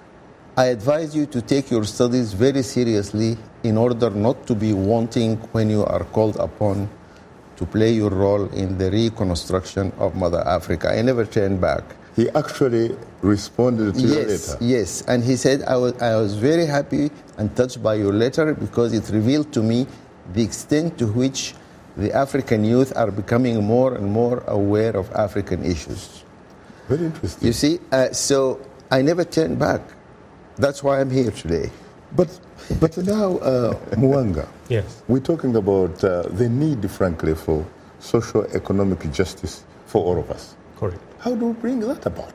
I advise you to take your studies very seriously in order not to be wanting when you are called upon to play your role in the reconstruction of Mother Africa. I never turned back. He actually responded to yes, your letter. Yes, and he said, I was, I was very happy and touched by your letter because it revealed to me the extent to which the African youth are becoming more and more aware of African issues. Very interesting. You see, uh, so I never turned back. That's why I'm here today. But but now, uh, Mwanga, yes, we're talking about uh, the need, frankly, for socio-economic justice for all of us. Correct. How do we bring that about?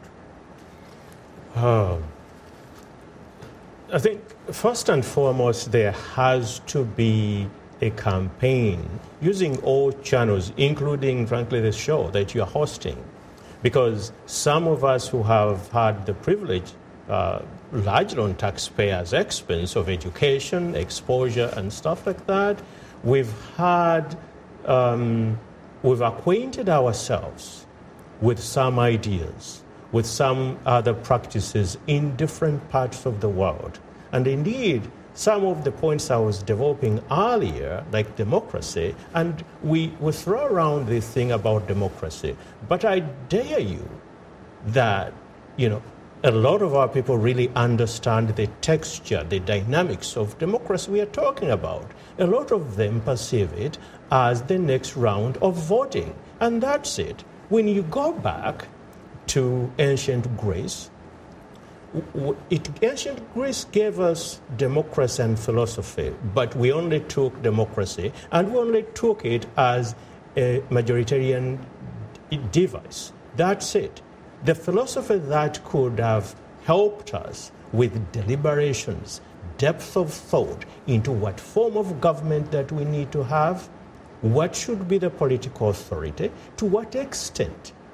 Um, I think, first and foremost, there has to be a campaign using all channels, including, frankly, the show that you're hosting. Because some of us who have had the privilege, uh, largely on taxpayers' expense of education, exposure, and stuff like that, we've had, um, we've acquainted ourselves with some ideas, with some other practices in different parts of the world. And indeed, some of the points I was developing earlier, like democracy, and we, we throw around this thing about democracy, but I dare you that, you know, a lot of our people really understand the texture, the dynamics of democracy we are talking about. A lot of them perceive it as the next round of voting, and that's it. When you go back to ancient Greece, it, ancient Greece gave us democracy and philosophy, but we only took democracy and we only took it as a majoritarian device. That's it. The philosophy that could have helped us with deliberations, depth of thought into what form of government that we need to have, what should be the political authority, to what extent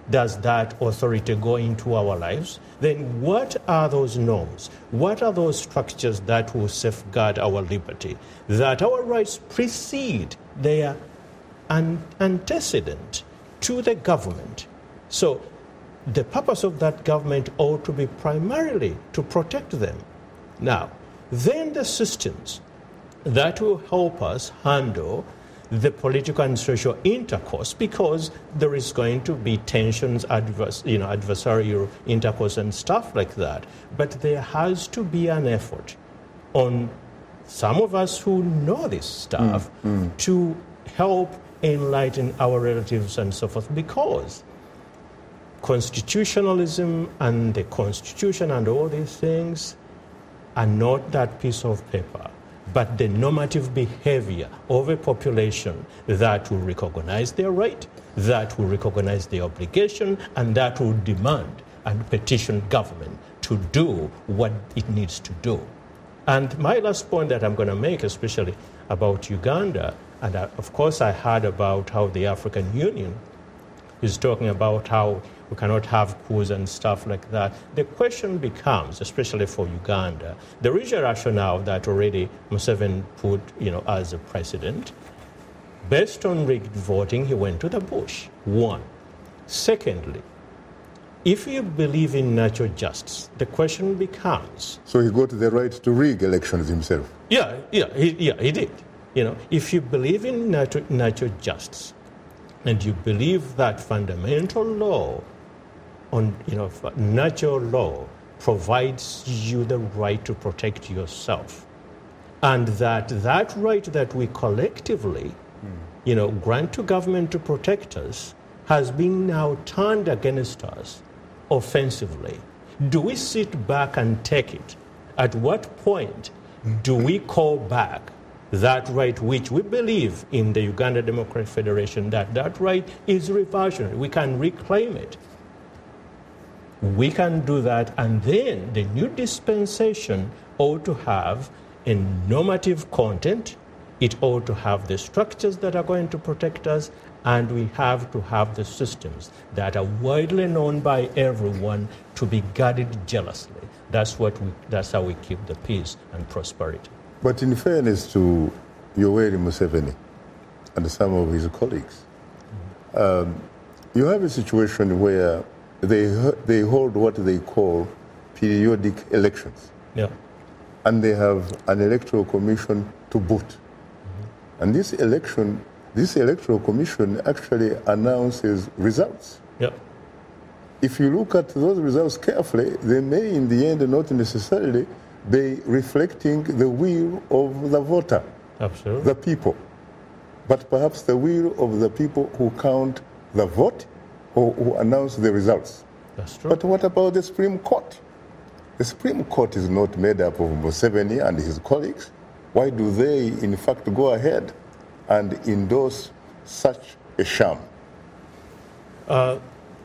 does that authority go into our lives, then what are those norms? What are those structures that will safeguard our liberty? That our rights precede their an- antecedent to the government. So the purpose of that government ought to be primarily to protect them. Now, then the systems that will help us handle the political and social intercourse, because there is going to be tensions, adverse, you know, adversarial intercourse and stuff like that. But there has to be an effort on some of us who know this stuff mm, mm. to help enlighten our relatives and so forth, because constitutionalism and the Constitution and all these things are not that piece of paper, but the normative behavior of a population that will recognize their right, that will recognize their obligation, and that will demand and petition government to do what it needs to do. And my last point that I'm going to make, especially about Uganda, and I, of course I heard about how the African Union is talking about how we cannot have coups and stuff like that. The question becomes, especially for Uganda, there is a rationale that already Museveni put, you know, as a precedent. Based on rigged voting, he went to the bush. One. Secondly, if you believe in natural justice, the question becomes... So he got the right to rig elections himself? Yeah, yeah, he, yeah, he did. You know, if you believe in natural, natural justice, and you believe that fundamental law on, you know, natural law provides you the right to protect yourself, and that that right that we collectively, mm. you know, grant to government to protect us has been now turned against us offensively. Do we sit back and take it? At what point do we call back that right which we believe in the Uganda Democratic Federation, that that right is reversionary? We can reclaim it. We can do that, and then the new dispensation ought to have a normative content. It ought to have the structures that are going to protect us, and we have to have the systems that are widely known by everyone to be guarded jealously. That's what we, that's how we keep the peace and prosperity. But in fairness to Yoweri Museveni and some of his colleagues, mm-hmm. um, you have a situation where they they hold what they call periodic elections. Yeah. And they have an electoral commission to boot. Mm-hmm. And this election, this electoral commission actually announces results. Yeah. If you look at those results carefully, they may in the end not necessarily be reflecting the will of the voter, Absolutely. the people, but perhaps the will of the people who count the vote or who announce the results. That's true. But what about the Supreme Court? The Supreme Court is not made up of Museveni and his colleagues. Why do they, in fact, go ahead and endorse such a sham? Uh,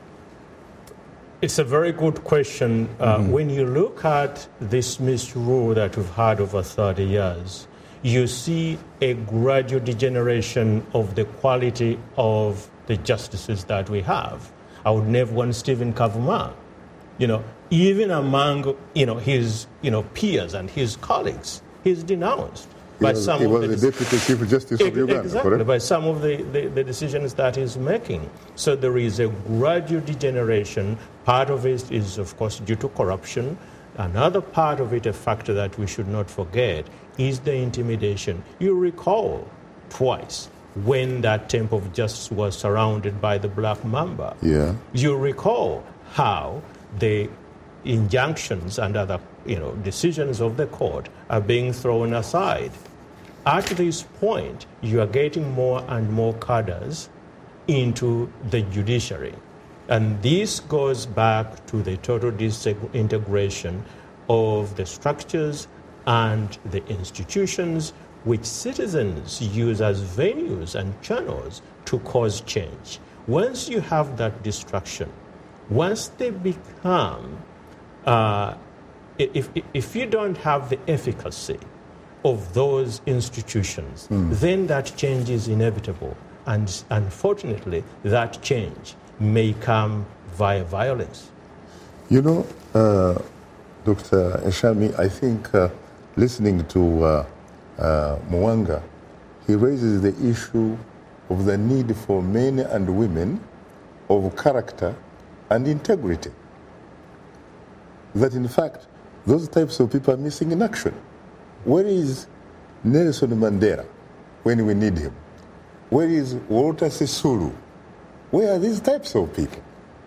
It's a very good question. Uh, mm-hmm. When you look at this misrule that we've had over thirty years, you see a gradual degeneration of the quality of the justices that we have. I would name one Stephen Kavuma. You know, even among, you know, his, you know, peers and his colleagues, he's denounced. He by was, some he of was the, the Deputy Chief Justice of Uganda, exactly, correct? By some of the, the, the decisions that he's making. So there is a gradual degeneration. Part of it is, of course, due to corruption. Another part of it, a factor that we should not forget, is the intimidation. You recall twice when that Temple of Justice was surrounded by the Black Mamba. Yeah. You recall how the injunctions and other, you know, decisions of the court are being thrown aside. At this point, you are getting more and more cadres into the judiciary. And this goes back to the total disintegration of the structures and the institutions which citizens use as venues and channels to cause change. Once you have that destruction, once they become, uh, if, if you don't have the efficacy of those institutions, mm. then that change is inevitable. And unfortunately, that change may come via violence. You know, uh, Doctor Eshami, I think uh, listening to uh, uh, Mwanga, he raises the issue of the need for men and women of character and integrity. That in fact, those types of people are missing in action. Where is Nelson Mandela when we need him? Where is Walter Sisulu? Where are these types of people?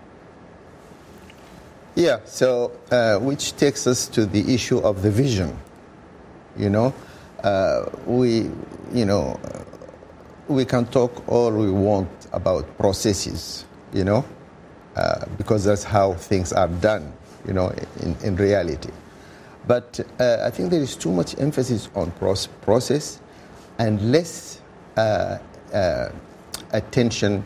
Yeah, so uh, which takes us to the issue of the vision. You know, uh, we, you know, we can talk all we want about processes, you know, uh, because that's how things are done, you know, in, in reality. But uh, I think there is too much emphasis on process and less uh, uh, attention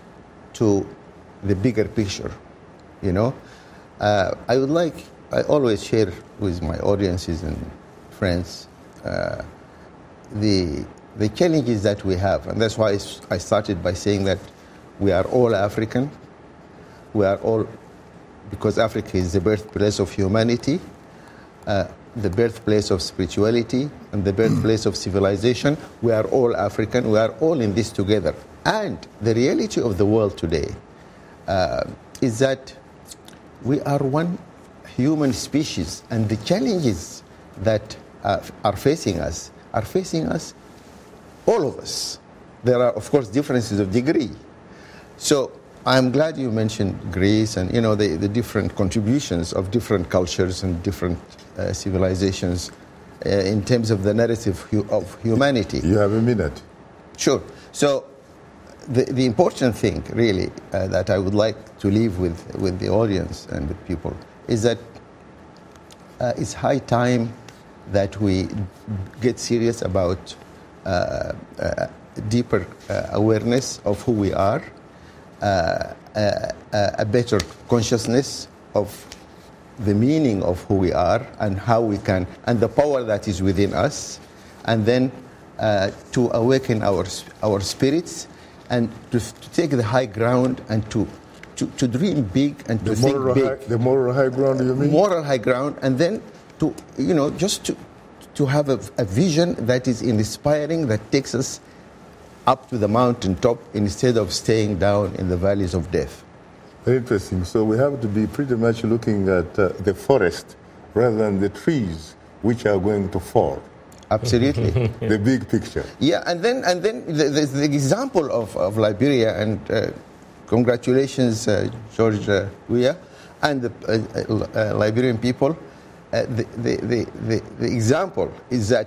to the bigger picture, you know. Uh, I would like, I always share with my audiences and friends uh, the the challenges that we have. And that's why I started by saying that we are all African. We are all, because Africa is the birthplace of humanity, uh, the birthplace of spirituality, and the birthplace of civilization. We are all African. We are all in this together. And the reality of the world today uh, is that we are one human species, and the challenges that uh, are facing us are facing us, all of us. There are, of course, differences of degree. So I'm glad you mentioned Greece and, you know, the, the different contributions of different cultures and different uh, civilizations uh, in terms of the narrative hu- of humanity. You have a minute. Sure. So the, the important thing, really, uh, that I would like to leave with, with the audience and with people is that uh, it's high time that we get serious about uh, uh, deeper uh, awareness of who we are, uh, uh, a better consciousness of the meaning of who we are and how we can, and the power that is within us, and then uh, to awaken our our spirits and to, to take the high ground and to to, to dream big and to the think moral big. High, the moral high ground, you mean? Moral high ground, and then to, you know, just to to have a, a vision that is inspiring, that takes us up to the mountaintop instead of staying down in the valleys of death. Very interesting. So we have to be pretty much looking at uh, the forest rather than the trees which are going to fall. Absolutely. The big picture. Yeah, and then and then the, the, the example of, of Liberia, and uh, congratulations, uh, George uh, Weah, and the uh, uh, Liberian people. Uh, the, the, the, the, the example is that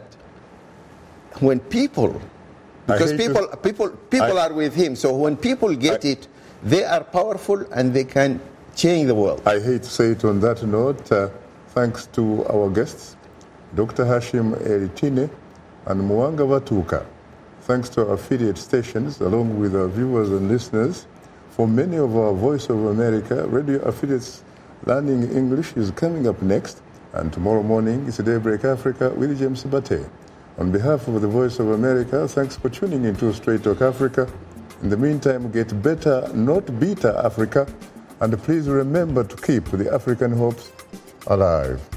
when people, because people, to, people, people I, are with him, so when people get I, it, they are powerful and they can change the world. I hate to say it on that note. Uh, thanks to our guests, Doctor Hashim Eritine and Mwanga Vatuka. Thanks to our affiliate stations, along with our viewers and listeners. For many of our Voice of America radio affiliates, Learning English is coming up next. And tomorrow morning is Daybreak Africa with James Bate. On behalf of the Voice of America, thanks for tuning into Straight Talk Africa. In the meantime, get better, not bitter Africa. And please remember to keep the African hopes alive.